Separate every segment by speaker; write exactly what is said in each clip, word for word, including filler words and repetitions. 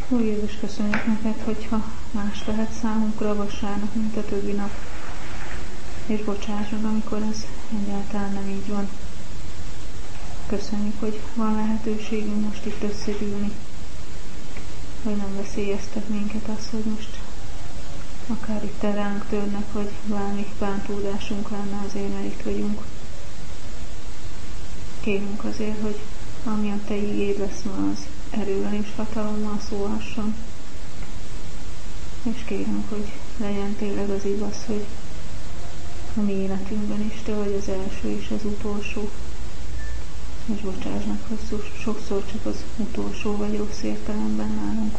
Speaker 1: Ó Jézus, köszönjük neked, hogyha más lehet számunkra vasárnap, mint a többi nap. És bocsáss meg, amikor ez egyáltalán nem így van. Köszönjük, hogy van lehetőségünk most itt összegyűlni, hogy nem veszélyeztet minket az, hogy most akár itt ránk törnek, vagy bármi bántódásunk lenne azért, mert itt vagyunk. Kérünk azért, hogy ami a te igéd lesz ma, az erővel és hatalommal szólhasson. És kérünk, hogy legyen tényleg az igaz, hogy a mi életünkben is te vagy az első és az utolsó. És bocsáss meg, hogy sokszor csak az utolsó vagy rossz értelemben nálunk.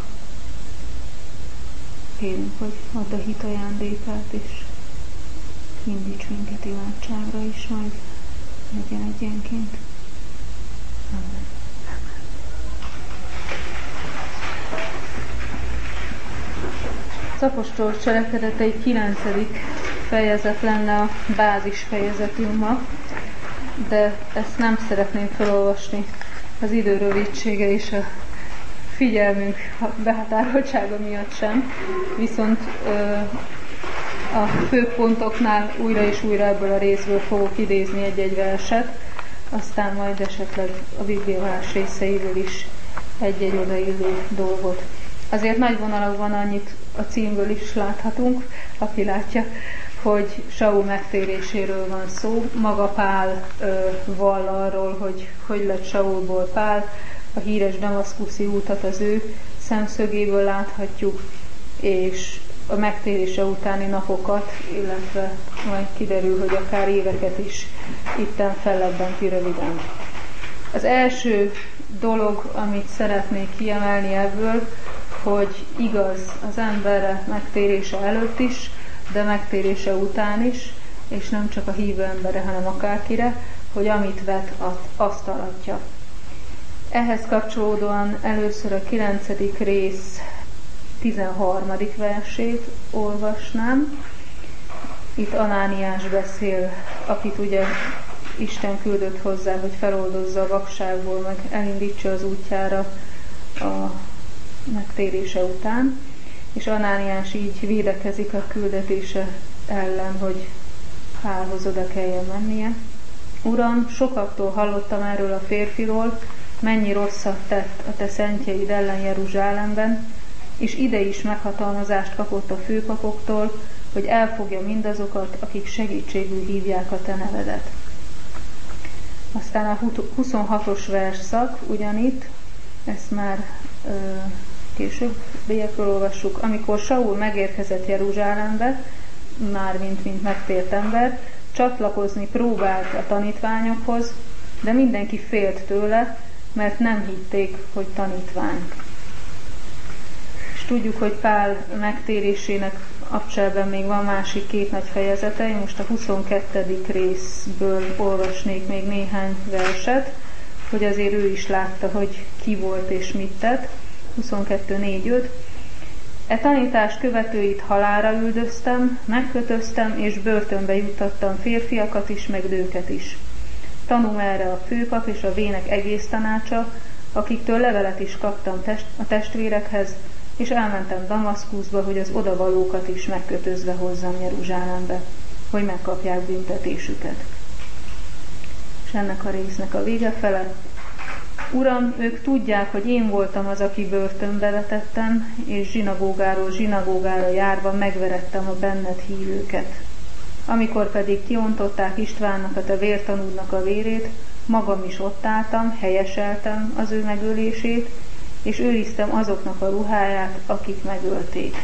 Speaker 1: Kérünk, hogy add a hit ajándékát, és indíts minket imádságra is, majd legyen egyenként. Amen. Az apostol cselekedetei kilencedik fejezet lenne a bázis fejezetünk ma, de ezt nem szeretném felolvasni az idő rövidsége és a figyelmünk behatároltsága miatt sem, viszont a főpontoknál újra és újra ebből a részből fogok idézni egy-egy verset, aztán majd esetleg a Biblia más részeiből is egy-egy odaillő dolgot. Azért nagy vonalakban annyit a címből is láthatunk, aki látja, hogy Saul megtéréséről van szó. Maga Pál ö, vall arról, hogy hogy lett Saulból Pál, a híres damaszkuszi útat az ő szemszögéből láthatjuk, és a megtérése utáni napokat, illetve majd kiderül, hogy akár éveket is itten fellebbenti röviden. Az első dolog, amit szeretnék kiemelni ebből, hogy igaz az emberre megtérése előtt is, de megtérése után is, és nem csak a hívő emberre, hanem akárkire, hogy amit vet, azt aratja. Ehhez kapcsolódóan először a kilencedik rész tizenharmadik versét olvasnám. Itt Anániás beszél, akit ugye Isten küldött hozzá, hogy feloldozza a vakságból, meg elindítsa az útjára a megtérése után, és Anániás így védekezik a küldetése ellen, hogy Pálhoz oda kelljen mennie. Uram, sokaktól hallottam erről a férfiról, mennyi rosszat tett a te szentjeid ellen Jeruzsálemben, és ide is meghatalmazást kapott a főpapoktól, hogy elfogja mindazokat, akik segítségül hívják a te nevedet. Aztán a huszonhatos versszak ugyanitt, ezt már ö, később bélyekről olvassuk, amikor Saul megérkezett Jeruzsálembe, mármint mint megtért ember, csatlakozni próbált a tanítványokhoz, de mindenki félt tőle, mert nem hitték, hogy tanítvány. És tudjuk, hogy Pál megtérésének abcselben még van másik két nagy fejezete, én most a huszonkettedik részből olvasnék még néhány verset, hogy azért ő is látta, hogy ki volt és mit tett. huszonkettő négy öt. E tanítás követőit halálra üldöztem, megkötöztem és börtönbe juttattam férfiakat is, meg nőket is. Tanul erre a főpap és a vének egész tanácsa, akiktől levelet is kaptam test, a testvérekhez, és elmentem Damaszkuszba, hogy az odavalókat is megkötözve hozzam Jeruzsálembe, hogy megkapják büntetésüket. És ennek a résznek a vége fele. Uram, ők tudják, hogy én voltam az, aki börtönbe vetettem, és zsinagógáról zsinagógára járva megverettem a benned hívőket. Amikor pedig kiontották Istvánnak, a te vértanúdnak a vérét, magam is ott álltam, helyeseltem az ő megölését, és őriztem azoknak a ruháját, akik megölték.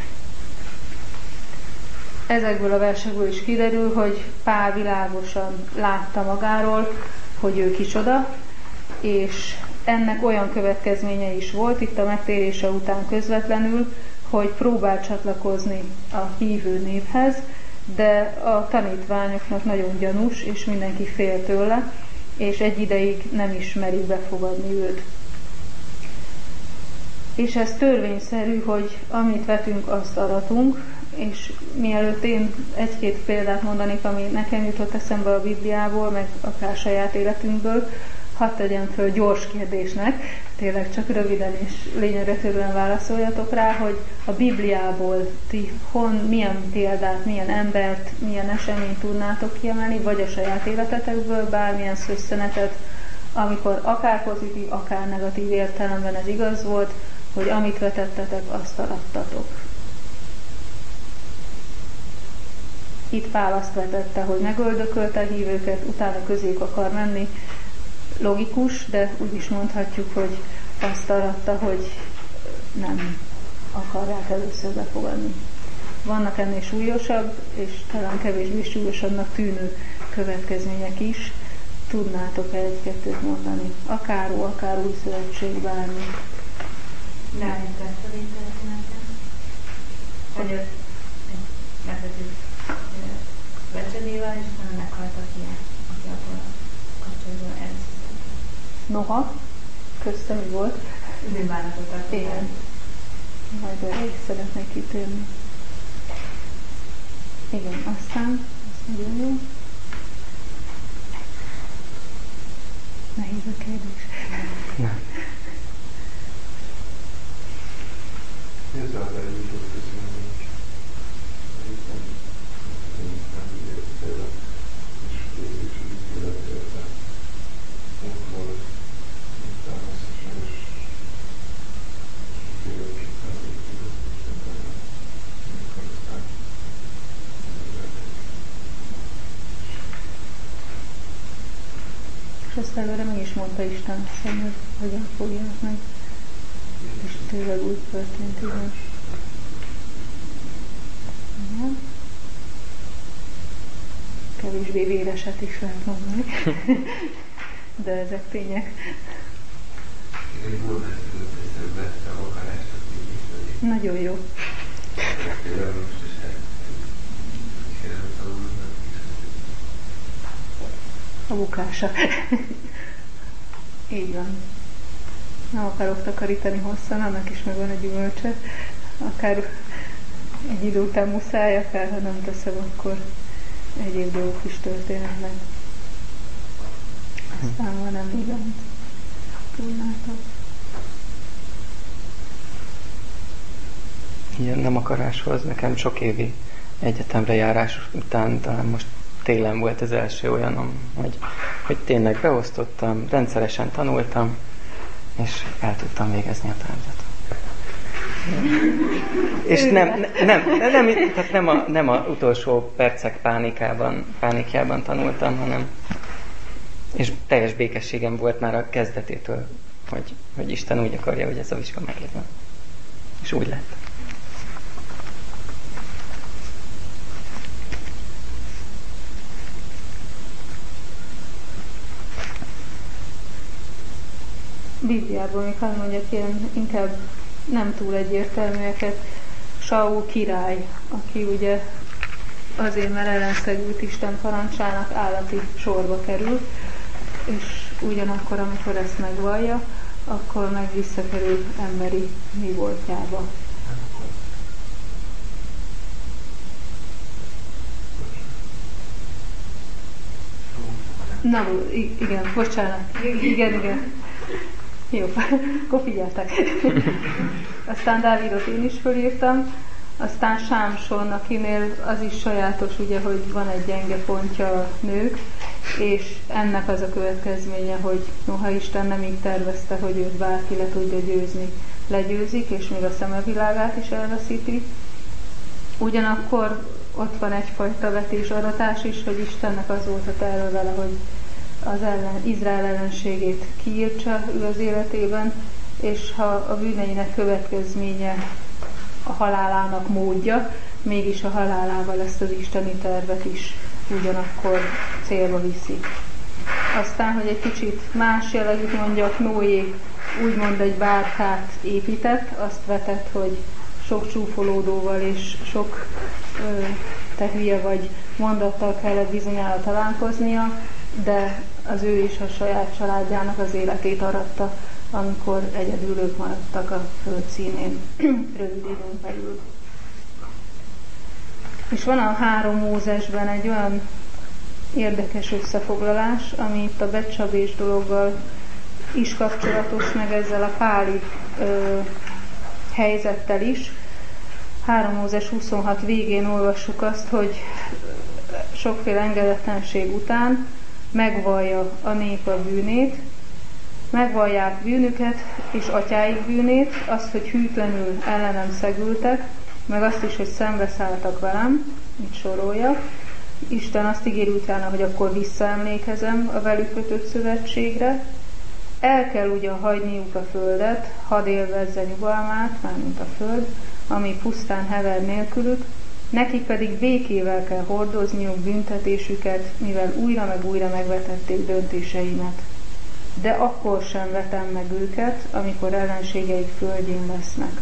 Speaker 1: Ezekből a versekből is kiderül, hogy Pál világosan látta magáról, hogy ő kicsoda, és ennek olyan következménye is volt itt a megtérése után közvetlenül, hogy próbál csatlakozni a hívő névhez, de a tanítványoknak nagyon gyanús, és mindenki fél tőle, és egy ideig nem ismeri befogadni őt. És ez törvényszerű, hogy amit vetünk, azt aratunk, és mielőtt én egy-két példát mondanék, ami nekem jutott eszembe a Bibliából, meg akár saját életünkből, hadd tegyem föl gyors kérdésnek tényleg csak röviden és lényegre törően válaszoljatok rá, hogy a Bibliából ti hon, milyen példát, milyen embert, milyen eseményt tudnátok kiemelni, vagy a saját életetekből bármilyen szösszenetet, amikor akár pozitív, akár negatív értelemben ez igaz volt, hogy amit vetettetek, azt arattatok. Itt Pál azt vetette, hogy megöldökölte a hívőket, utána közéjük akar menni. Logikus, de úgy is mondhatjuk, hogy azt aratta, hogy nem akarják először befogadni. Vannak ennél súlyosabb, és talán kevésbé súlyosabbnak tűnő következmények is. Tudnátok egy-kettőt mondani? Akár ó, akár új szövetség, bármi.
Speaker 2: Dávid Beszeli történetem, hogy őt megvetett Becsedével, és utána meghalt a fia, aki abból a kapcsolatból elszívott.
Speaker 1: Noha, köztem mi volt?
Speaker 2: Bűnbánatot tartott.
Speaker 1: Igen. Majd erre is szeretnék kitérni. Igen, aztán, azt nagyon jó. Nehéz a kérdés.
Speaker 3: Nem.
Speaker 4: Ez az eljutott közben is. Hiszen nem értéle, és végül is életérte. Ott volt, utána összesen is kérőképpen végül Istenben, amikor aztán
Speaker 1: És azt előre meg is mondta Isten, hogy hogyan fogják meg. És tényleg úgy történt, igen. Igen. Kevésbé véreset is lehet mondani. De ezek tények.
Speaker 4: egy volna előtt vette a akarást, azt így
Speaker 1: Nagyon jó.
Speaker 4: például most is elkerült a úrnak is.
Speaker 1: A bukása. Így van. Nem akarok takarítani hosszan, annak is megvan a gyümölcse. Akár egy idő után muszáj, akár ha nem teszem, akkor egyéb dolgok is történnek. Aztán van, nem igaz. Tudnátok.
Speaker 3: Ilyen nem akaráshoz, nekem sok évi egyetemre járás után, talán most télen volt az első olyanom, hogy, hogy tényleg beosztottam, rendszeresen tanultam, és el tudtam végezni a tárgyat. És nem, nem, nem, nem, tehát nem, a, nem a utolsó percek pánikában, pánikjában tanultam, hanem és teljes békességem volt már a kezdetétől, hogy, hogy Isten úgy akarja, hogy ez a vizsga meglegyen. És úgy lett.
Speaker 1: Bibliából még hadd mondjak ilyen inkább nem túl egyértelműeket. Saul király, aki ugye azért, mert ellenszegült Isten parancsának állati sorba kerül, és ugyanakkor, amikor ezt megvallja, akkor meg visszakerül emberi mi voltjába. Na, igen, bocsánat. Igen, igen. Jó, akkor figyeltek. Aztán Dávidot én is fölírtam, aztán Sámson, akinél az is sajátos, ugye, hogy van egy gyenge pontja a nők, és ennek az a következménye, hogy noha Isten nem így tervezte, hogy őt bárki le tudja győzni, legyőzik, és még a szemevilágát is elveszíti. Ugyanakkor ott van egyfajta vetés-aratás is, hogy Istennek az volt a terve vele, hogy az ellen, Izrael ellenségét kiírtsa ő az életében, és ha a bűneinek következménye a halálának módja, mégis a halálával ezt az isteni tervet is ugyanakkor célba viszi. Aztán, hogy egy kicsit más jellegűt mondjak, Noé úgymond egy bárkát épített, azt vetett, hogy sok csúfolódóval és sok ö, te hülye vagy mondattal kellett bizonyára találkoznia, de az ő is a saját családjának az életét aratta, amikor egyedül ők maradtak a föld színén rövid időn belül. És van a három Mózesben egy olyan érdekes összefoglalás, ami itt a becsabés dologgal is kapcsolatos, meg ezzel a páli ö, helyzettel is. három Mózes huszonhat végén olvassuk azt, hogy sokféle engedetlenség után megvallja a nép a bűnét, megvallják bűnüket és atyáik bűnét, azt, hogy hűtlenül ellenem szegültek, meg azt is, hogy szembeszálltak velem, itt sorolja. Isten azt ígéri utána, hogy akkor visszaemlékezem a velük kötött szövetségre. El kell ugyan hagyniuk a földet, hadd élvezze nyugalmát, mármint a föld, ami pusztán hever nélkülük, nekik pedig békével kell hordozniuk büntetésüket, mivel újra meg újra megvetették döntéseimet. De akkor sem vetem meg őket, amikor ellenségeik földjén lesznek.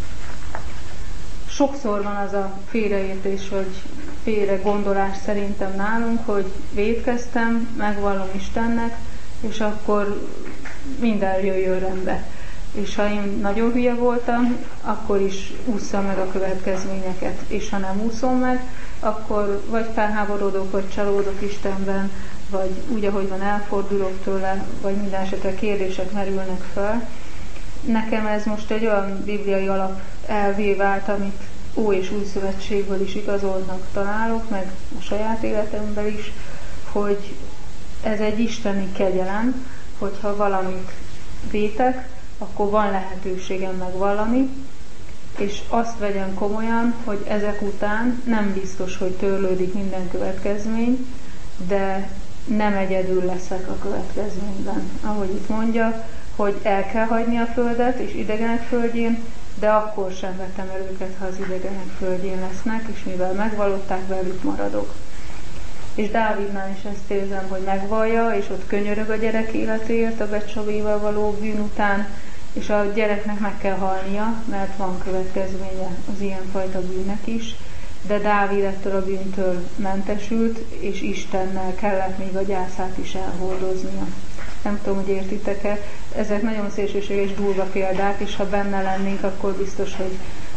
Speaker 1: Sokszor van az a félreértés, vagy félre gondolás szerintem nálunk, hogy vétkeztem, megvallom Istennek, és akkor minden jöjjön rendbe. És ha én nagyon hülye voltam, akkor is ússzam meg a következményeket. És ha nem úszom meg, akkor vagy felháborodok, vagy csalódok Istenben, vagy úgy, ahogy van, elfordulok tőle, vagy minden esetre kérdések merülnek fel. Nekem ez most egy olyan bibliai alap elvé vált, amit Ó és Új Szövetségből is igazoltnak találok, meg a saját életemben is, hogy ez egy isteni kegyelem, hogyha valamit vétek, akkor van lehetőségem megvallani, és azt vegyem komolyan, hogy ezek után nem biztos, hogy törlődik minden következmény, de nem egyedül leszek a következményben. Ahogy itt mondja, hogy el kell hagyni a földet és idegenek földjén, de akkor sem vetem el őket, ha az idegenek földjén lesznek, és mivel megvallották, velük maradok. És Dávidnál is ezt érzem, hogy megvallja, és ott könyörög a gyerek életéért a Betsavéval való bűn után, és a gyereknek meg kell halnia, mert van következménye az ilyenfajta bűnnek is, de Dávid ettől a bűntől mentesült, és Istennel kellett még a gyászát is elhordoznia. Nem tudom, hogy értitek-e, ezek nagyon szélsőséges, durva példák, és ha benne lennénk, akkor biztos, hogy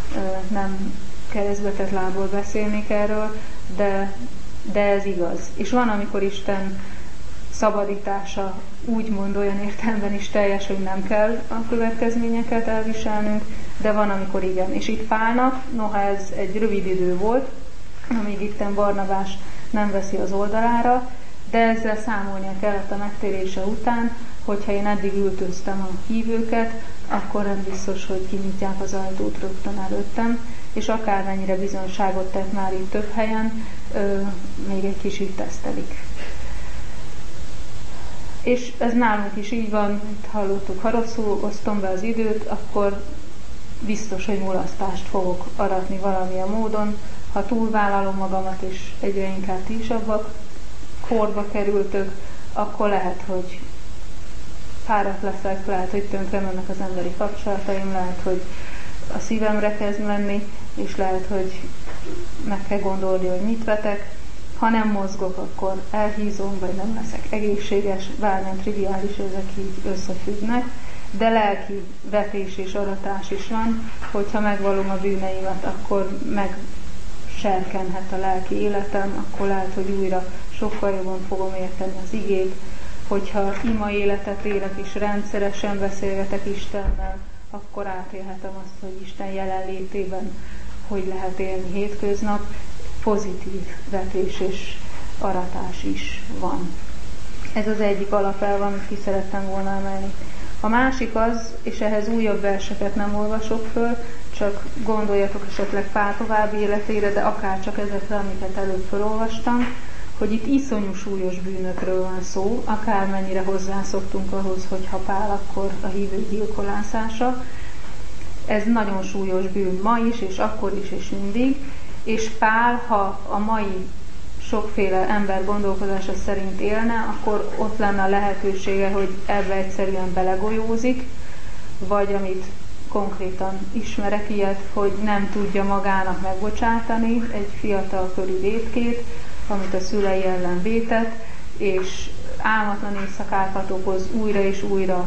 Speaker 1: nem keresztbetett lábból beszélnék erről, de, de ez igaz. És van, amikor Isten szabadítása úgymond olyan értelemben is teljes, hogy nem kell a következményeket elviselnünk, de van, amikor igen. És itt Pálnak, noha ez egy rövid idő volt, amíg itten Barnabás nem veszi az oldalára, de ezzel számolnia kellett a megtérése után, hogyha én eddig ültöztem a hívőket, akkor nem biztos, hogy kinyitják az ajtót rögtön előttem, és akármennyire bizonságot tett már itt több helyen, ö, még egy kicsit tesztelik. És ez nálunk is így van, itt hallottuk, ha rosszul osztom be az időt, akkor biztos, hogy mulasztást fogok aratni valamilyen módon. Ha túlvállalom magamat, és egyre inkább ti is abba korba kerültök, akkor lehet, hogy fáradt leszek, lehet, hogy tönkre mennek az emberi kapcsolataim, lehet, hogy a szívemre kezd lenni, és lehet, hogy meg kell gondolni, hogy mit vetek. Ha nem mozgok, akkor elhízom, vagy nem leszek egészséges, bármilyen triviális, ezek így összefüggnek, de lelki vetés és aratás is van, hogyha megvallom a bűneimet, akkor megserkenhet a lelki életem, akkor lehet, hogy újra sokkal jobban fogom érteni az igét, hogyha ima életet élek és rendszeresen beszélgetek Istennel, akkor átélhetem azt, hogy Isten jelenlétében hogy lehet élni hétköznap, pozitív vetés és aratás is van. Ez az egyik alapelv, amit ki szerettem volna emelni. A másik az, és ehhez újabb verseket nem olvasok föl, csak gondoljatok esetleg Pál további életére, de akár csak ezekre, amiket előbb felolvastam, hogy itt iszonyú súlyos bűnökről van szó, akármennyire hozzászoktunk ahhoz, hogy ha Pál, akkor a hívő gyilkolászása. Ez nagyon súlyos bűn ma is, és akkor is, és mindig. És Pál, ha a mai sokféle ember gondolkodása szerint élne, akkor ott lenne a lehetősége, hogy ebbe egyszerűen belegolyózik, vagy amit konkrétan ismerek ilyet, hogy nem tudja magának megbocsátani egy fiatalkori vétkét, amit a szülei ellen vétett, és álmatlan éjszakákat okoz, újra és újra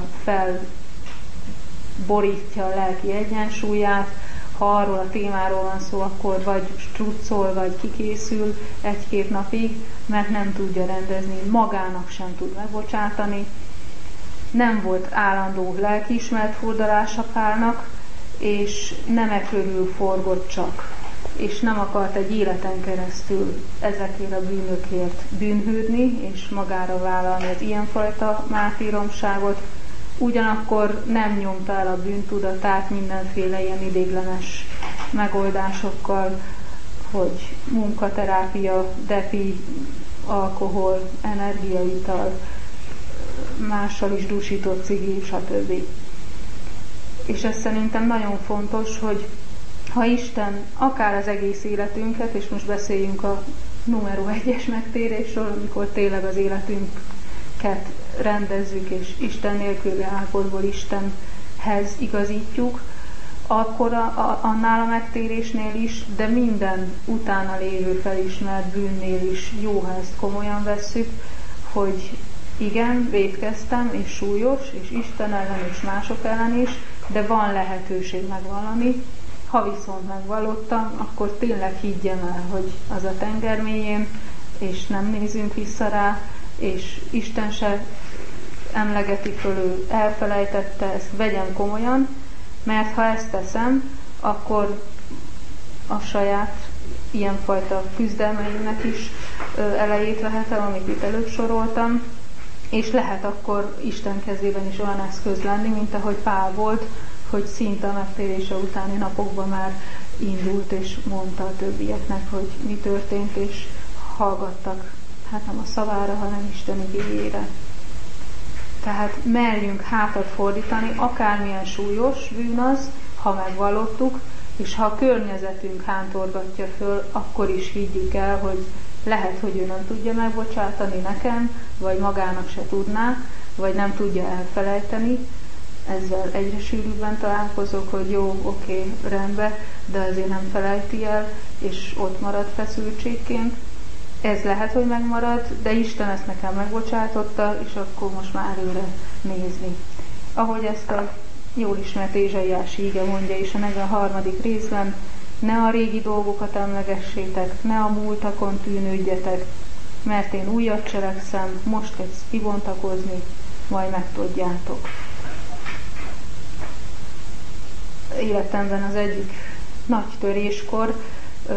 Speaker 1: felborítja a lelki egyensúlyát. Ha arról a témáról van szó, akkor vagy struccol, vagy kikészül egy-két napig, mert nem tudja rendezni, magának sem tud megbocsátani. nem volt állandó lelkiismeret furdalása Pálnak, és nem e körül forgott csak, és nem akart egy életen keresztül ezekért a bűnökért bűnhődni, és magára vállalni az ilyenfajta mártíromságot, ugyanakkor nem nyomta el a bűntudatát mindenféle ilyen idéglenes megoldásokkal, hogy munkaterápia, depi, alkohol, energiaital, mással is dúsított cigi, stb. És ez szerintem nagyon fontos, hogy ha Isten akár az egész életünket, és most beszéljünk a numero egyes megtérésről, amikor tényleg az életünket rendezzük, és Isten nélküli állapotból Istenhez igazítjuk, akkor a, a, annál a megtérésnél is, de minden utána lévő felismert bűnnél is jó, ha ezt komolyan vesszük, hogy igen, vétkeztem, és súlyos, és Isten ellen, és mások ellen is, de van lehetőség megvallani. Ha viszont megvallottam, akkor tényleg higgyem el, hogy az a tenger mélyén, és nem nézünk vissza rá, és Isten se emlegeti föl, ő elfelejtette, ezt vegyem komolyan, mert ha ezt teszem, akkor a saját ilyenfajta küzdelmeimnek is elejét vehetem, amit itt előbb soroltam, és lehet akkor Isten kezében is olyan eszköz lenni, mint ahogy Pál volt, hogy szinte a megtérése utáni napokban már indult, és mondta a többieknek, hogy mi történt, és hallgattak, hát nem a szavára, hanem Isten igéjére. Tehát merjünk hátat fordítani, akármilyen súlyos bűn az, ha megvallottuk, és ha a környezetünk hántorgatja föl, akkor is higgyük el, hogy lehet, hogy ő nem tudja megbocsátani nekem, vagy magának se tudná, vagy nem tudja elfelejteni. Ezzel egyre sűrűbben találkozok, hogy jó, oké, rendben, de azért nem felejti el, és ott marad feszültségként. Ez lehet, hogy megmarad, de Isten ezt nekem megbocsátotta, és akkor most már őre nézni. Ahogy ezt a jól ismert Ézsaiás íge mondja is a negyvenharmadik részben, ne a régi dolgokat emlegessétek, ne a múltakon tűnődjetek, mert én újat cselekszem, most kezd kibontakozni, majd megtudjátok. Életemben az egyik nagy töréskor ö,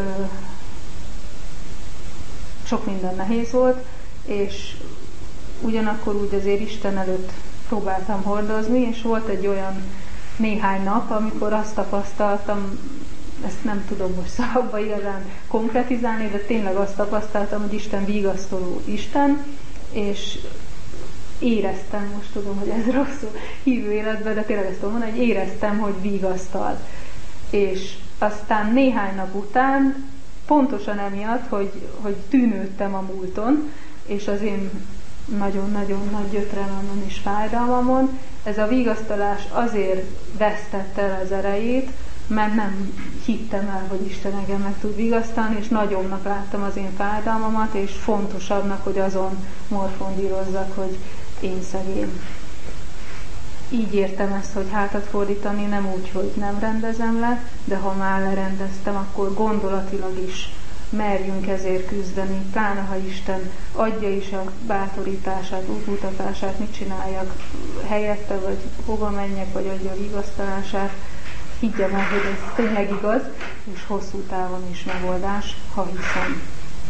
Speaker 1: sok minden nehéz volt, és ugyanakkor úgy azért Isten előtt próbáltam hordozni, és volt egy olyan néhány nap, amikor azt tapasztaltam, ezt nem tudom most szavakba igazán konkretizálni, de tényleg azt tapasztaltam, hogy Isten vigasztaló Isten, és éreztem, most tudom, hogy ez rosszul hívő életben, de tényleg ezt tudom mondani, hogy éreztem, hogy vigasztal. És aztán néhány nap után, pontosan emiatt, hogy, hogy tűnődtem a múlton, és az én nagyon-nagyon nagy gyötrelmemon és fájdalmamon, ez a vigasztalás azért vesztette el az erejét, mert nem hittem el, hogy Isten engem meg tud vigasztalni, és nagyobbnak láttam az én fájdalmamat, és fontosabbnak, hogy azon morfondírozzak, hogy én szegény. Így értem ezt, hogy hátat fordítani, nem úgy, hogy nem rendezem le, de ha már lerendeztem, akkor gondolatilag is merjünk ezért küzdeni, pláne ha Isten adja is a bátorítását, útmutatását, mit csináljak helyette, vagy hova menjek, vagy adja a vigasztalását. Higgyem el, hogy ez tényleg igaz, és hosszú távon is megoldás, ha hiszem.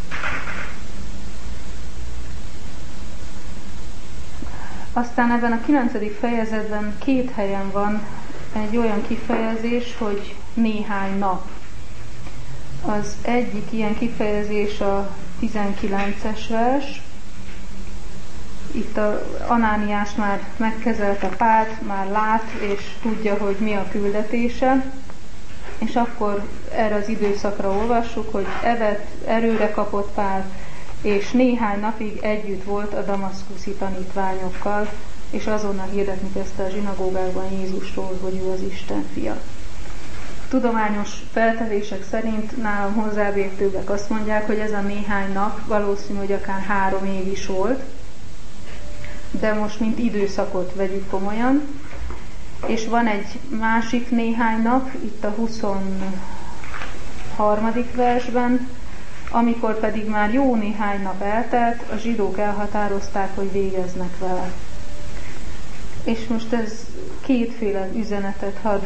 Speaker 1: Aztán ebben a kilencedik fejezetben két helyen van egy olyan kifejezés, hogy néhány nap. Az egyik ilyen kifejezés a tizenkilences vers. Itt a Anániás már megkezelte Pált, már lát, és tudja, hogy mi a küldetése. És akkor erre az időszakra olvassuk, hogy evett, erőre kapott Pál, és néhány napig együtt volt a damaszkuszi tanítványokkal, és azonnal hirdetni kezdte a zsinagógákban Jézusról, hogy ő az Isten fia. Tudományos feltevések szerint nálam hozzáértőbbek azt mondják, hogy ez a néhány nap valószínű, hogy akár három év is volt, de most mint időszakot vegyük komolyan. És van egy másik néhány nap, itt a huszonharmadik versben, amikor pedig már jó néhány nap eltelt, a zsidók elhatározták, hogy végeznek vele. És most ez kétféle üzenetet hadd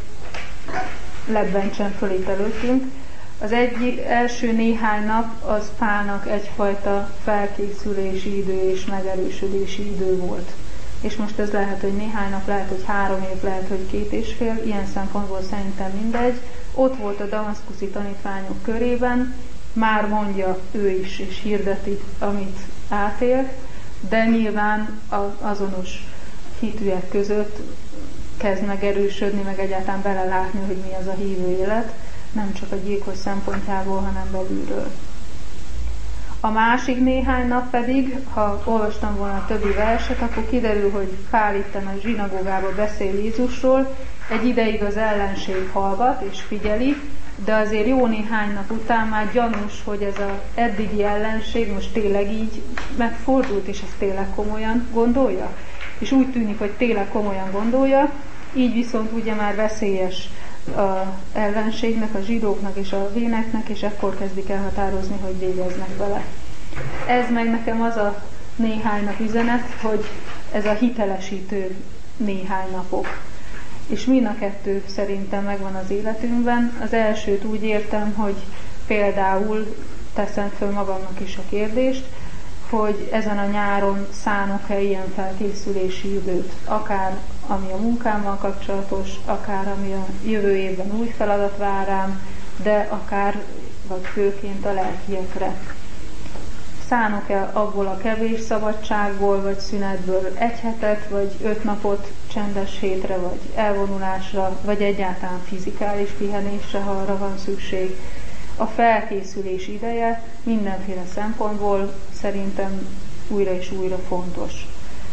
Speaker 1: lebbentsen föl itt előttünk. Az egyik első néhány nap az Pálnak egyfajta felkészülési idő és megerősödési idő volt. És most ez lehet, hogy néhány nap, lehet, hogy három év, lehet, hogy két és fél, ilyen szempontból szerintem mindegy. Ott volt a damaszkuszi tanítványok körében, már mondja ő is, és hirdeti, amit átélt, de nyilván az azonos hitűek között kezd megerősödni, meg egyáltalán belelátni, hogy mi az a hívő élet, nem csak a gyilkos szempontjából, hanem belülről. A másik néhány nap pedig, ha olvastam volna a többi verset, akkor kiderül, hogy Pál itten a zsinagógába beszél Jézusról, egy ideig az ellenség hallgat és figyeli, de azért jó néhány nap után már gyanús, hogy ez az eddigi ellenség most tényleg így megfordult, és ezt tényleg komolyan gondolja. És úgy tűnik, hogy tényleg komolyan gondolja, így viszont ugye már veszélyes az ellenségnek, a zsidóknak és a véneknek, és ekkor kezdik elhatározni, hogy végeznek vele. Ez meg nekem az a néhány nap üzenet, hogy ez a hitelesítő néhány napok. És mind a kettő szerintem megvan az életünkben. Az elsőt úgy értem, hogy például teszem föl magamnak is a kérdést, hogy ezen a nyáron szánok-e ilyen felkészülési időt, akár ami a munkámmal kapcsolatos, akár ami a jövő évben új feladat vár rám, de akár, vagy főként a lelkiekre. Szánok-e abból a kevés szabadságból, vagy szünetből egy hetet, vagy öt napot csendes hétre, vagy elvonulásra, vagy egyáltalán fizikális pihenésre, ha arra van szükség. A felkészülés ideje mindenféle szempontból szerintem újra és újra fontos.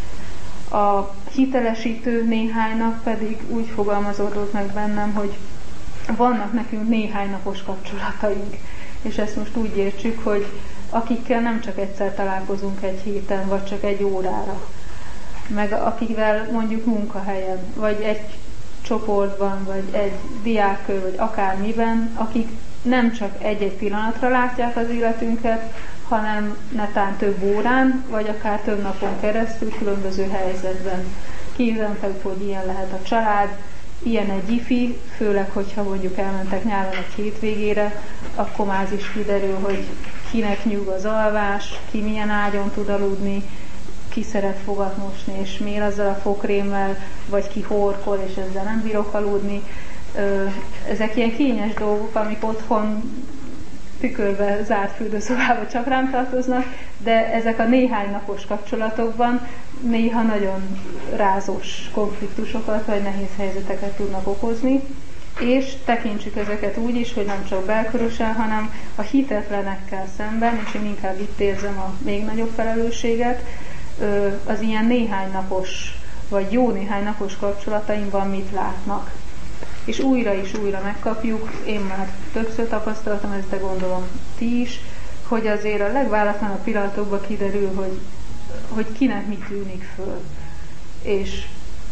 Speaker 1: A hitelesítő néhány nap pedig úgy fogalmazódott meg bennem, hogy vannak nekünk néhány napos kapcsolataink, és ezt most úgy értsük, hogy akikkel nem csak egyszer találkozunk egy héten, vagy csak egy órára, meg akivel mondjuk munkahelyen, vagy egy csoportban, vagy egy diákkör, vagy akármiben, akik nem csak egy-egy pillanatra látják az életünket, hanem netán több órán, vagy akár több napon keresztül különböző helyzetben. Képzelem, hogy ilyen lehet a család, ilyen egy ifi, főleg, hogyha mondjuk elmentek nyáron egy hétvégére, akkor már az is kiderül, hogy kinek nyug az alvás, ki milyen ágyon tud aludni, ki szeret fogat mosni, és miért azzal a fogkrémmel, vagy ki horkol, és ezzel nem bírok aludni. Ezek ilyen kényes dolgok, amik otthon tükörbe, zárt fürdőszobába csak rám tartoznak, de ezek a néhány napos kapcsolatokban néha nagyon rázós konfliktusokat, vagy nehéz helyzeteket tudnak okozni, és tekintsük ezeket úgy is, hogy nem csak belkörösen, hanem a hitetlenekkel szemben, és én inkább itt érzem a még nagyobb felelősséget, az ilyen néhány napos, vagy jó néhány napos kapcsolataimban mit látnak. És újra és újra megkapjuk, én már többször tapasztaltam ezt, de gondolom ti is, hogy azért a legváratlanabb pillanatokban kiderül, hogy, hogy kinek mi tűnik föl. És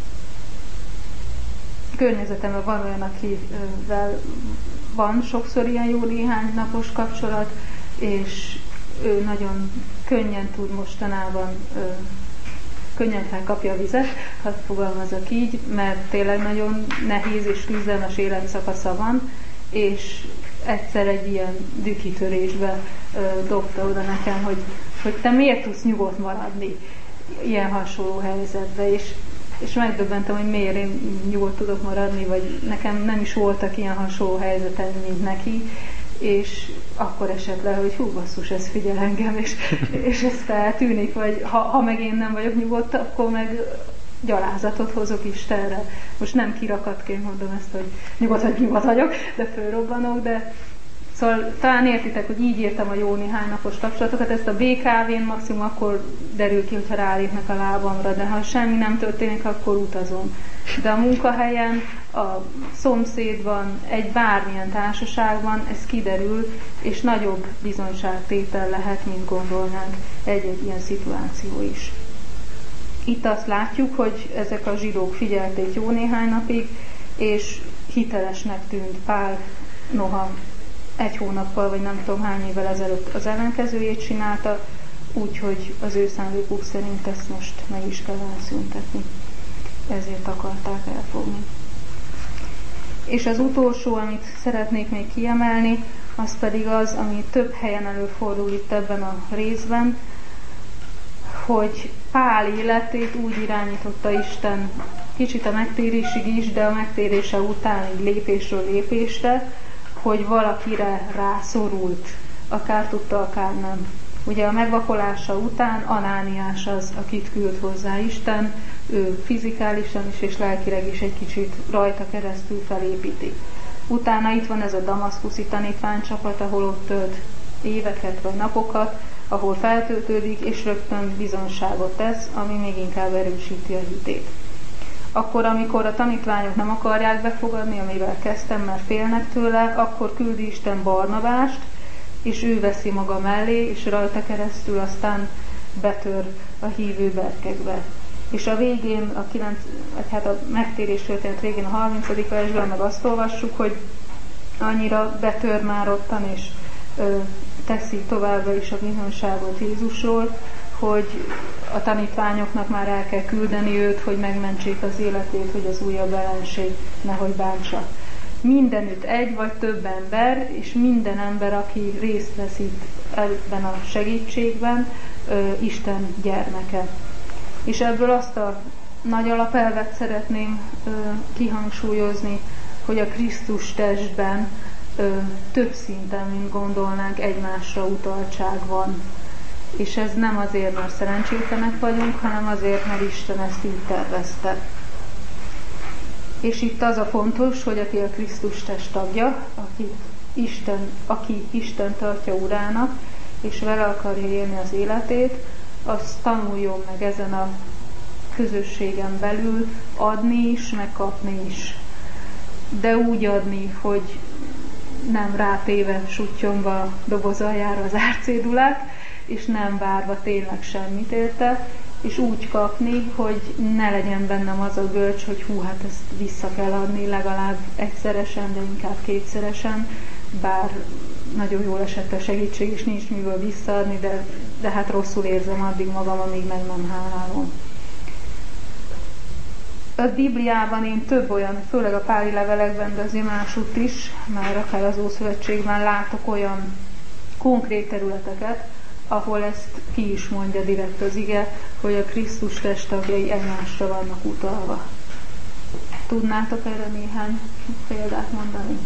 Speaker 1: környezetemben van olyan, akivel van sokszor ilyen jó néhány napos kapcsolat, és ő nagyon könnyen tud mostanában könnyen felkapja a vizet, hadd fogalmazok így, mert tényleg nagyon nehéz és küzdelmes életszakasza van, és egyszer egy ilyen dühkitörésbe dobta oda nekem, hogy, hogy te miért tudsz nyugodt maradni ilyen hasonló helyzetbe, és, és megdöbbentem, hogy miért én nyugodt tudok maradni, vagy nekem nem is voltak ilyen hasonló helyzetek, mint neki, és akkor esett le, hogy hú, basszus, ez figyel engem, és, és ez feltűnik, vagy ha, ha meg én nem vagyok nyugodt, akkor meg gyalázatot hozok Istenre. Most nem kirakatként mondom ezt, hogy nyugodt vagy nyugodt vagyok, de fölrobbanok, de szóval talán értitek, hogy így írtam a jó néhány napos kapcsolatokat, ezt a bé ká vén maximum akkor derül ki, hogyha rálépnek a lábamra, de ha semmi nem történik, akkor utazom. De a munkahelyen, a szomszédban, egy bármilyen társaságban ez kiderül, és nagyobb bizonyságtétel lehet, mint gondolnánk egy-egy ilyen szituáció is. Itt azt látjuk, hogy ezek a zsidók figyelték jó néhány napig, és hitelesnek tűnt Pál, noha egy hónappal, vagy nem tudom hány évvel ezelőtt az ellenkezőjét csinálta, úgyhogy az ő szándékuk szerint ezt most meg is kell szüntetni. ezért akarták elfogni. És az utolsó, amit szeretnék még kiemelni, az pedig az, ami több helyen előfordul itt ebben a részben, hogy Pál életét úgy irányította Isten kicsit a megtérésig is, de a megtérése után így lépésről lépésre, hogy valakire rászorult, akár tudta, akár nem. Ugye a megvakolása után Anániás az, akit küld hozzá Isten, ő fizikálisan is és lelkileg is egy kicsit rajta keresztül felépíti. Utána itt van ez a damaszkuszi tanítványcsapat, ahol ott tölt éveket vagy napokat, ahol feltöltődik, és rögtön bizonságot tesz, ami még inkább erősíti a hitét. Akkor, amikor a tanítványok nem akarják befogadni, amivel kezdtem, mert félnek tőle, akkor küldi Isten Barnabást, és ő veszi maga mellé, és rajta keresztül aztán betör a hívő berkekbe. És a végén, a, kilenc, hát a megtérés történet végén, a harmincadik versben meg azt olvassuk, hogy annyira betör már ottan, és ö, teszi továbbra is a bizonságot Jézusról, hogy a tanítványoknak már el kell küldeni őt, hogy megmentsék az életét, hogy az újabb ellenség nehogy bántsa. Mindenütt egy vagy több ember, és minden ember, aki részt vesz itt ebben a segítségben, ö, Isten gyermeke. És ebből azt a nagy alapelvet szeretném ö, kihangsúlyozni, hogy a Krisztus testben ö, több szinten, mint gondolnánk, egymásra utaltság van. És ez nem azért, mert szerencsétlenek vagyunk, hanem azért, mert Isten ezt így tervezte. És itt az a fontos, hogy aki a Krisztus test tagja, aki Isten, aki Isten tartja urának, és vele akarja élni az életét, az tanuljon meg ezen a közösségen belül adni is, meg kapni is. De úgy adni, hogy nem rátéve, suttyomva doboz aljára az árcédulát, és nem várva tényleg semmit érte, és úgy kapni, hogy ne legyen bennem az a görcs, hogy hú, hát ezt vissza kell adni legalább egyszeresen, de inkább kétszeresen, bár nagyon jól esett a segítség, és nincs miből visszaadni, de, de hát rosszul érzem addig magam, amíg meg nem hálálom. A Bibliában én több olyan, főleg a páli levelekben, de azért másutt is, már akár az Ószövetségben látok olyan konkrét területeket, ahol ezt ki is mondja direkt az ige, hogy a Krisztus testtagjai egymásra vannak utalva. Tudnátok erre néhány példát mondani?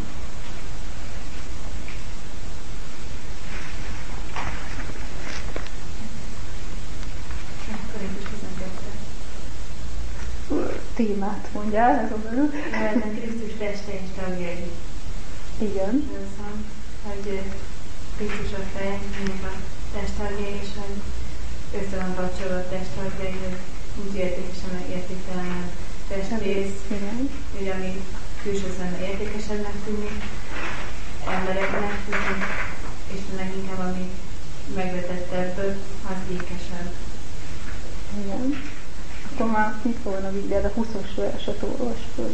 Speaker 1: Témát mondjál, ez a belül.
Speaker 2: Mert Krisztus teste és tagjai.
Speaker 1: Igen.
Speaker 2: Hogy Krisztus a fej, mint a testtagjai, és hogy össze van kapcsolva a testtagjai, hogy úgy értékesen, meg értéktelen testrész, hogy ami külső szemben értékesebbnek tűnik, embereknek tűnik, és leginkább ami megvetettebb, az ékesebb.
Speaker 1: Igen. Akkor már mit volna a Bibliád, a huszas verset olvas föl.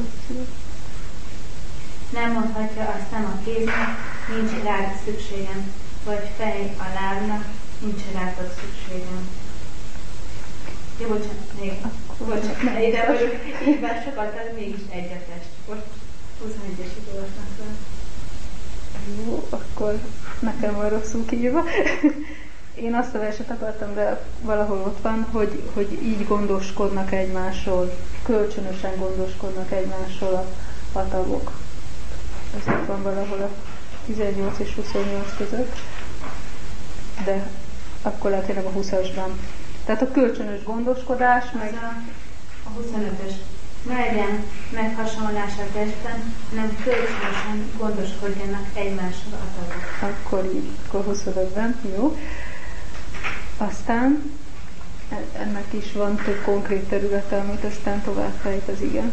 Speaker 2: Nem mondhatja a szem a kéznek, nincs rád szükségem, vagy fej a lábnak, nincs rád szükségem. Jó, bocsánat, még. Bocsánat, ide vagyok, így bár sokat, de mégis egyetest. Most huszonegyesig olvasnak fel.
Speaker 1: Jó, akkor nekem van rosszul kiírva. Én azt a verset akartam, de valahol ott van, hogy, hogy így gondoskodnak egymásról, kölcsönösen gondoskodnak egymásról a, a tagok. Ez ott van valahol a tizennyolc és huszonnyolc között, de akkor lehet tényleg a huszasban. Tehát a kölcsönös gondoskodás, meg...
Speaker 2: A, a huszonötös. Ne legyen meghasonlás a testben, hanem kölcsönösen gondoskodjanak egymásról a tagok.
Speaker 1: Akkor így, akkor huszonötben, jó. Aztán ennek is van több konkrét területe, amit aztán tovább fejt az ige.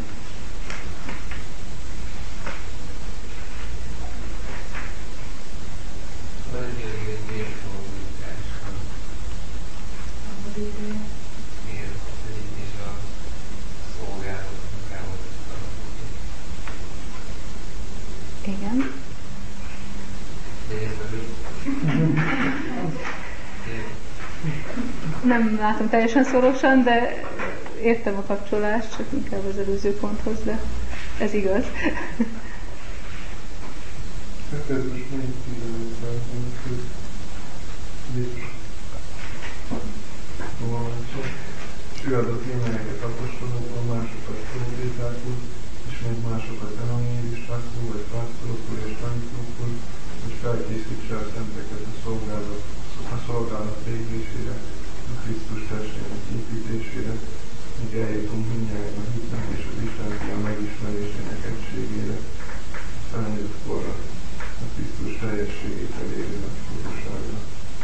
Speaker 1: Igen. Nem látom teljesen szorosan, de értem a kapcsolást, csak inkább az előző ponthoz, de ez igaz.
Speaker 5: Hát ez most még tizenötben, hogy Jézus valószínűleg, és ő adott némelyeket apostolokból, másokat profétákul, és még másokat evangélistákul, vagy pásztorokul és tanítókul, hogy felkészítse a szenteket a szolgálat, a szolgálat végzésére, a Krisztus testének építésére, míg eljutunk mindjárt a hitnek és az Isten fia megismerésének egységére, felnőtt korra, a Krisztus teljességét elérő nagy fontosságra.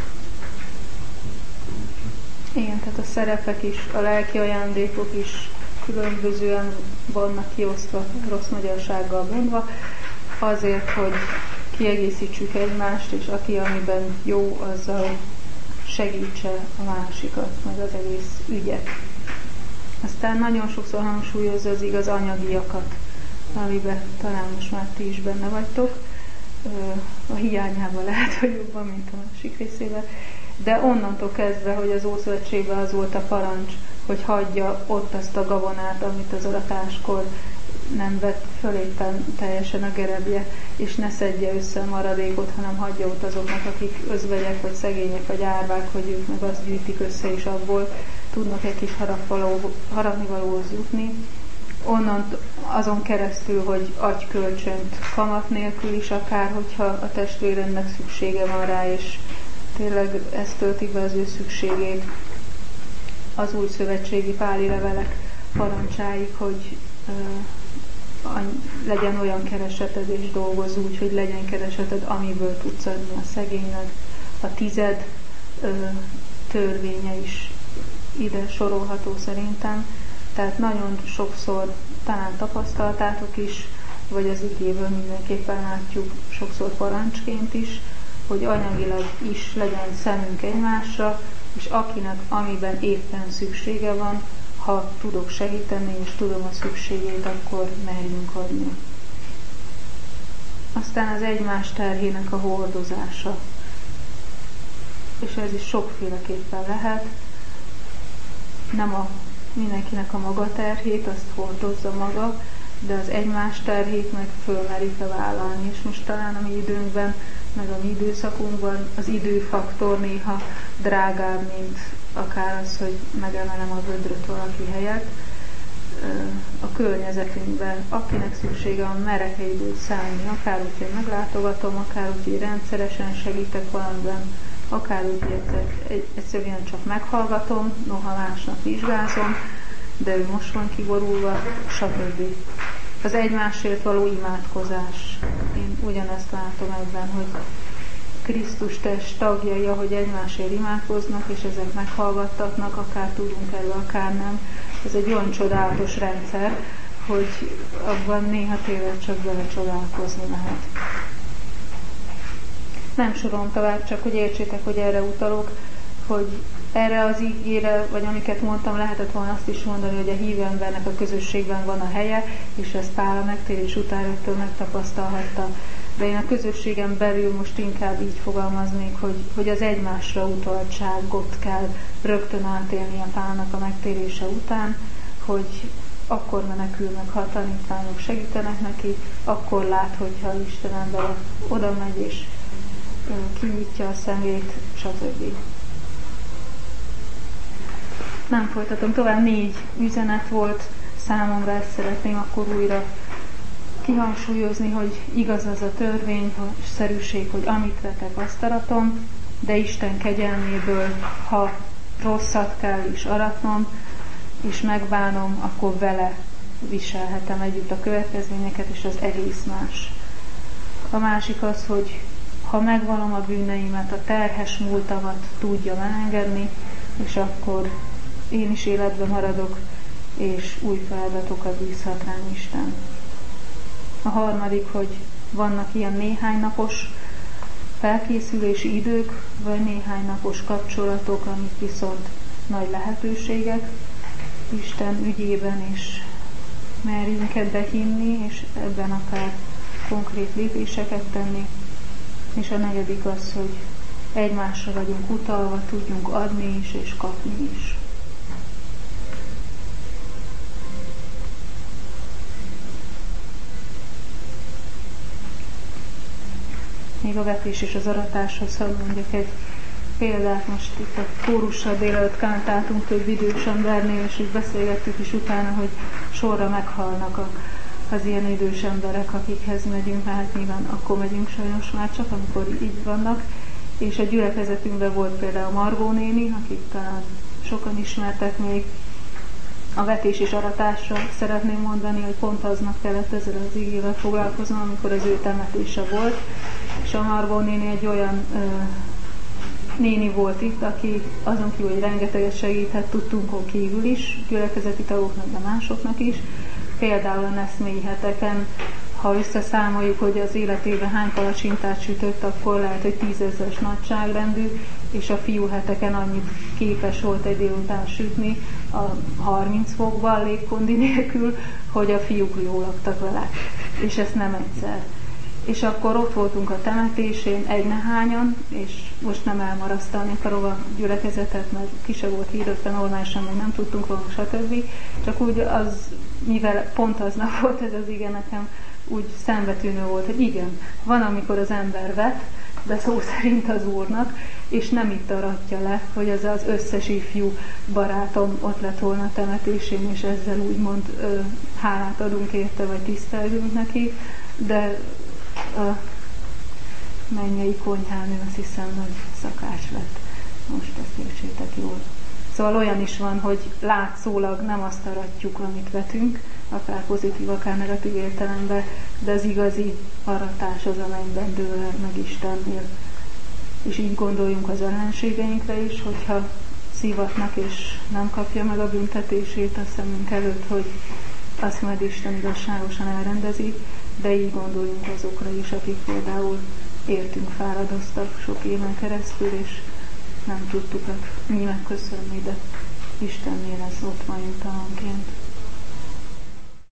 Speaker 1: Igen, tehát a szerepek is, a lelki ajándékok is különbözően vannak kiosztva, rossz magyarsággal mondva, azért, hogy kiegészítsük egymást, és aki amiben jó, azzal segítse a másikat, meg az egész ügyet. Aztán nagyon sokszor hangsúlyozza az igaz anyagiakat, amiben talán most már ti is benne vagytok. A hiányában lehet, hogy jobban, mint a másik részében. De onnantól kezdve, hogy az Ószövetségben az volt a parancs, hogy hagyja ott azt a gabonát, amit az aratáskor nem vett föl éppen teljesen a gerebje, és ne szedje össze a maradékot, hanem hagyja ott azoknak, akik özvegyek, vagy szegények, vagy árvák, hogy ők meg azt gyűjtik össze, és abból tudnak egy kis harapnivalóhoz jutni. Onnan azon keresztül, hogy adj kölcsönt kamat nélkül is, akár hogyha a testvérednek szüksége van rá, és tényleg ez tölti be az ő szükségét, az új szövetségi páli levelek parancsáig, hogy uh, legyen olyan kereseted, és dolgozz úgy, hogy legyen kereseted, amiből tudsz adni a szegénynek. A tized uh, törvénye is ide sorolható szerintem. Tehát nagyon sokszor talán tapasztaltátok is, vagy az igéből mindenképpen látjuk sokszor parancsként is, hogy anyagilag is legyen szemünk egymásra, és akinek amiben éppen szüksége van, ha tudok segíteni, és tudom a szükségét, akkor merjünk adni. Aztán az egymás terhének a hordozása. És ez is sokféleképpen lehet. Nem a mindenkinek a maga terhét, azt hordozza maga, de az egymás terhét meg fölmerik-e vállalni. És most talán a mi időnkben, meg a mi időszakunkban az időfaktor néha drágább, mint akár az, hogy megemelem a vödröt valaki helyett. A környezetünkben, akinek szüksége van, merek egy időt szállni, akár úgy, hogy meglátogatom, akár úgy, hogy rendszeresen segítek valamiben, akár úgy, hogy egyszerűen csak meghallgatom, noha másnap vizsgázom, de ő most van kiborulva, stb. Az egymásért való imádkozás. Én ugyanezt látom ebben, hogy Krisztus test tagjai, ahogy egymásért imádkoznak, és ezek meghallgattatnak, akár tudunk erről, akár nem. Ez egy olyan csodálatos rendszer, hogy abban néha tényleg csak bele csodálkozni lehet. Nem sorolom tovább, csak hogy értsétek, hogy erre utalok, hogy erre az ígére, vagy amiket mondtam, lehetett volna azt is mondani, hogy a hívő embernek a közösségben van a helye, és ezt Pál a megtérés után rögtön megtapasztalhatta. De én a közösségen belül most inkább így fogalmaznék, hogy, hogy az egymásra utaltságot kell rögtön átélni a Pálnak a megtérése után, hogy akkor menekül meg, ha a tanítványok segítenek neki, akkor lát, hogyha Isten embere oda megy és kinyitja a szemét, stb. Nem folytatom tovább, négy üzenet volt számomra, ezt szeretném akkor újra kihangsúlyozni, hogy igaz az a törvény, hogy szerűség, hogy amit vetek, azt aratom, de Isten kegyelméből, ha rosszat kell is aratnom, és megbánom, akkor vele viselhetem együtt a következményeket, és az egész más. A másik az, hogy ha megvallom a bűneimet, a terhes múltamat tudja elengedni, és akkor én is életben maradok, és új feladatokat bízhat rám Isten. A harmadik, hogy vannak ilyen néhány napos felkészülési idők, vagy néhány napos kapcsolatok, amik viszont nagy lehetőségek Isten ügyében, és merjünk ebbe hinni, és ebben akár konkrét lépéseket tenni. És a negyedik az, hogy egymásra vagyunk utalva, tudjunk adni is, és kapni is. még a vetés és az aratáshoz, ha mondjak egy példát, most itt a kórussal délelőtt kántáltunk több idős embernél, és úgy beszélgettük is utána, hogy sorra meghalnak a, az ilyen idős emberek, akikhez megyünk, hát nyilván akkor megyünk sajnos már csak, amikor így vannak. És a gyülekezetünkben volt például Margó néni, akit talán sokan ismertek még. A vetés és aratásra szeretném mondani, hogy pont aznap kellett ezzel az igével foglalkoznom, amikor az ő temetése volt. És a Margó néni egy olyan ö, néni volt itt, aki azon kívül, hogy rengeteget segített tudtunkon kívül is, gyülekezeti tagoknak, de másoknak is. Például a neszmélyi heteken, ha összeszámoljuk, hogy az életében hány palacsintát sütött, akkor lehet, hogy tízezeres nagyságrendű, és a fiú heteken annyit képes volt egy délután sütni a harminc fokban légkondi nélkül, hogy a fiúk jól laktak vele. És ezt nem egyszer. És akkor ott voltunk a temetésén, egy nehányan, és most nem elmarasztalni akarom a gyülekezetet, mert ki se volt hirdetve, normálisan még nem tudtunk volna, stb. Csak úgy az, mivel pont aznap volt ez az igen, nekem úgy szembetűnő volt, hogy igen, van, amikor az ember vet, de szó szerint az Úrnak, és nem itt aratja le, hogy az az összes ifjú barátom ott lett volna a temetésén, és ezzel úgymond ö, hálát adunk érte, vagy tisztelünk neki, de a mennyei konyhánő, azt hiszem, nagy szakács lett. Most ezt értsétek jól. Szóval olyan is van, hogy látszólag nem azt aratjuk, amit vetünk, akár pozitív, akár negatív értelemben, de az igazi aratás az a mennyben dől el meg Istennél. És így gondoljunk az ellenségeinkre is, hogyha szívatnak és nem kapja meg a büntetését a szemünk előtt, hogy azt majd Isten igazságosan elrendezi, de így gondoljunk azokra is, akik például értünk fáradoztak sok éven keresztül, és nem tudtuk mi megköszönni, de Istennél ez ott van jutalomként.